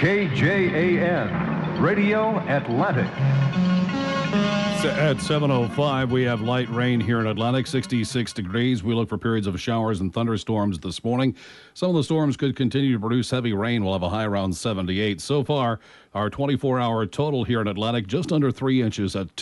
KJAN, Radio Atlantic. At 7:05, we have light rain here in Atlantic, 66 degrees. We look for periods of showers and thunderstorms this morning. Some of the storms could continue to produce heavy rain. We'll have a high around 78. So far, our 24-hour total here in Atlantic, just under 3 inches at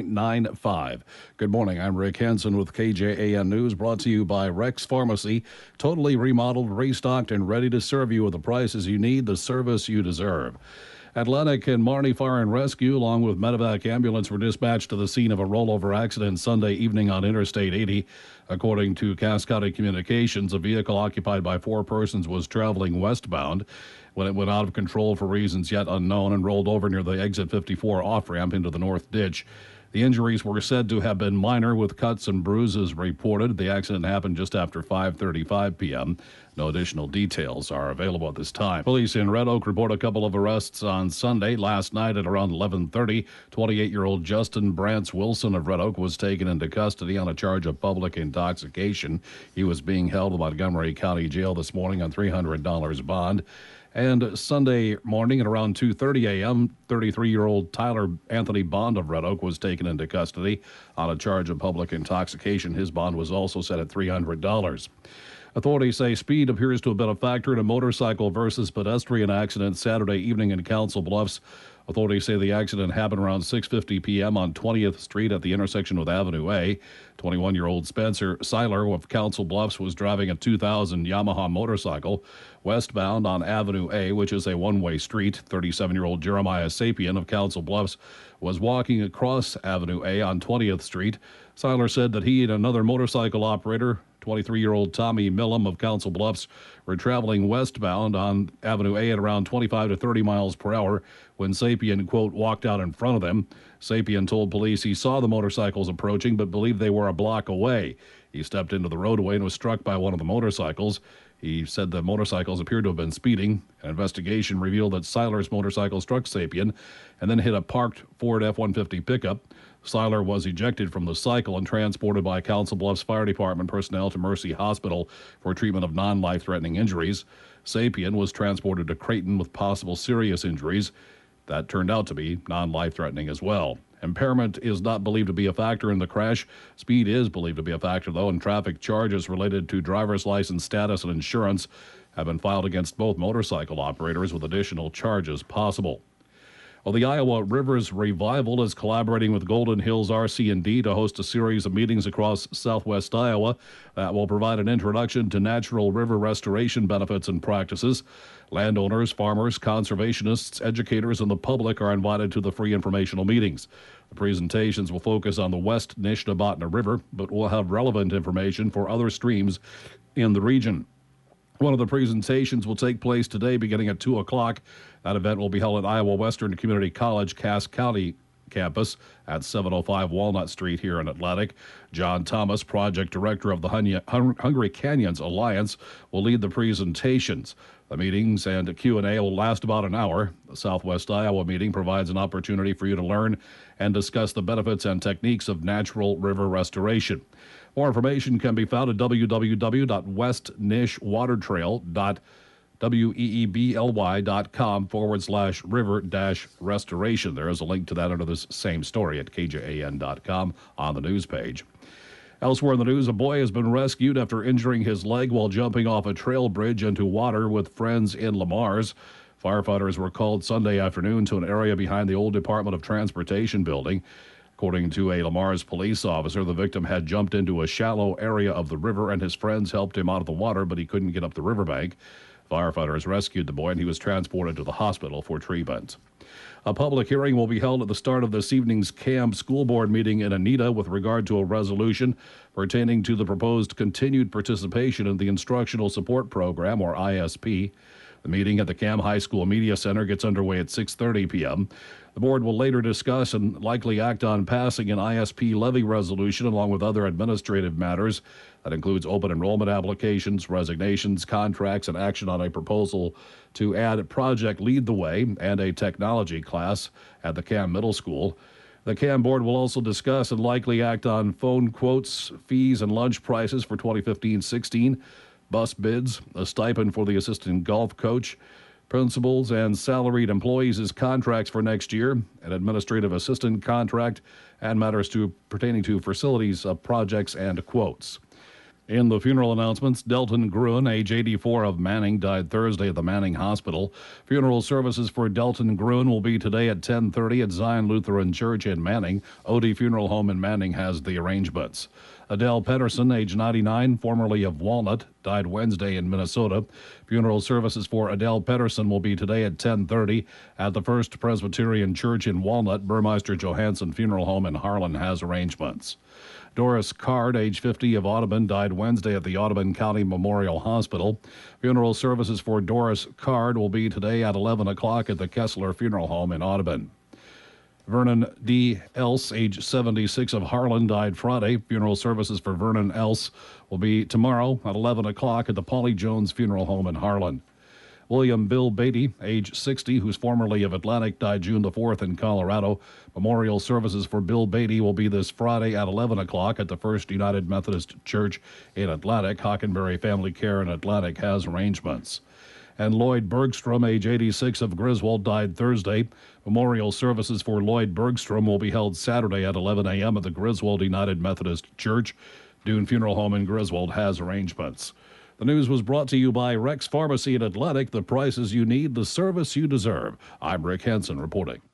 2.95. Good morning. I'm Rick Hansen with KJAN News, brought to you by Rex Pharmacy. Totally remodeled, restocked, and ready to serve you with the prices you need, the service you deserve. Atlantic and Marnie Fire and Rescue, along with Medevac Ambulance, were dispatched to the scene of a rollover accident Sunday evening on Interstate 80. According to Cass County Communications, a vehicle occupied by 4 persons was traveling westbound when it went out of control for reasons yet unknown and rolled over near the exit 54 off-ramp into the north ditch. The injuries were said to have been minor, with cuts and bruises reported. The accident happened just after 5:35 p.m. No additional details are available at this time. Police in Red Oak report a couple of arrests on Sunday. Last night at around 11:30, 28-year-old Justin Brantz Wilson of Red Oak was taken into custody on a charge of public intoxication. He was being held in Montgomery County Jail this morning on $300 bond. And Sunday morning at around 2:30 a.m., 33-year-old Tyler Anthony Bond of Red Oak was taken into custody on a charge of public intoxication. His bond was also set at $300. Authorities say speed appears to have been a factor in a motorcycle versus pedestrian accident Saturday evening in Council Bluffs. Authorities say the accident happened around 6:50 p.m. on 20th Street at the intersection with Avenue A. 21-year-old Spencer Seiler of Council Bluffs was driving a 2000 Yamaha motorcycle westbound on Avenue A, which is a one-way street. 37-year-old Jeremiah Sapien of Council Bluffs was walking across Avenue A on 20th Street. Seiler said that he and another motorcycle operator, 23-year-old Tommy Millam of Council Bluffs, were traveling westbound on Avenue A at around 25 to 30 miles per hour when Sapien, quote, walked out in front of them. Sapien told police he saw the motorcycles approaching but believed they were a block away. He stepped into the roadway and was struck by one of the motorcycles. He said the motorcycles appeared to have been speeding. An investigation revealed that Seiler's motorcycle struck Sapien and then hit a parked Ford F-150 pickup. Seiler was ejected from the cycle and transported by Council Bluffs Fire Department personnel to Mercy Hospital for treatment of non-life-threatening injuries. Sapien was transported to Creighton with possible serious injuries. That turned out to be non-life-threatening as well. Impairment is not believed to be a factor in the crash. Speed is believed to be a factor, though, and traffic charges related to driver's license status and insurance have been filed against both motorcycle operators, with additional charges possible. Well, the Iowa Rivers Revival is collaborating with Golden Hills RC&D to host a series of meetings across southwest Iowa that will provide an introduction to natural river restoration benefits and practices. Landowners, farmers, conservationists, educators, and the public are invited to the free informational meetings. The presentations will focus on the West Nishnabotna River, but will have relevant information for other streams in the region. One of the presentations will take place today beginning at 2 o'clock. That event will be held at Iowa Western Community College, Cass County campus at 705 Walnut Street here in Atlantic. John Thomas, project director of the Hungry Canyons Alliance, will lead the presentations. The meetings and Q&A will last about an hour. The Southwest Iowa meeting provides an opportunity for you to learn and discuss the benefits and techniques of natural river restoration. More information can be found at www.westnishwatertrail.weebly.com/river-restoration. There is a link to that under this same story at kjan.com on the news page. Elsewhere in the news, a boy has been rescued after injuring his leg while jumping off a trail bridge into water with friends in Lamars. Firefighters were called Sunday afternoon to an area behind the old Department of Transportation building. According to a Lamars police officer, the victim had jumped into a shallow area of the river and his friends helped him out of the water, but he couldn't get up the riverbank. Firefighters rescued the boy and he was transported to the hospital for treatment. A public hearing will be held at the start of this evening's CAM school board meeting in Anita with regard to a resolution pertaining to the proposed continued participation in the Instructional Support Program, or ISP. The meeting at the CAM High School Media Center gets underway at 6:30 p.m. The board will later discuss and likely act on passing an ISP levy resolution along with other administrative matters. That includes open enrollment applications, resignations, contracts, and action on a proposal to add Project Lead the Way and a technology class at the CAM Middle School. The CAM board will also discuss and likely act on phone quotes, fees, and lunch prices for 2015-16, bus bids, a stipend for the assistant golf coach, Principals and salaried employees' contracts for next year, an administrative assistant contract, and matters pertaining to facilities projects and quotes. In the funeral announcements, Delton Gruen, age 84, of Manning, died Thursday at the Manning Hospital. Funeral services for Delton Gruen will be today at 10:30 at Zion Lutheran Church in Manning. Odie Funeral Home in Manning has the arrangements. Adele Pedersen, age 99, formerly of Walnut, died Wednesday in Minnesota. Funeral services for Adele Pedersen will be today at 10:30 at the First Presbyterian Church in Walnut. Burmeister Johansson Funeral Home in Harlan has arrangements. Doris Card, age 50, of Audubon, died Wednesday at the Audubon County Memorial Hospital. Funeral services for Doris Card will be today at 11 o'clock at the Kessler Funeral Home in Audubon. Vernon D. Else, age 76, of Harlan, died Friday. Funeral services for Vernon Else will be tomorrow at 11 o'clock at the Polly Jones Funeral Home in Harlan. William Bill Beatty, age 60, who's formerly of Atlantic, died June the 4th in Colorado. Memorial services for Bill Beatty will be this Friday at 11 o'clock at the First United Methodist Church in Atlantic. Hockenberry Family Care in Atlantic has arrangements. And Lloyd Bergstrom, age 86, of Griswold, died Thursday. Memorial services for Lloyd Bergstrom will be held Saturday at 11 a.m. at the Griswold United Methodist Church. Dune Funeral Home in Griswold has arrangements. The news was brought to you by Rex Pharmacy in Atlantic. The prices you need, the service you deserve. I'm Rick Hansen reporting.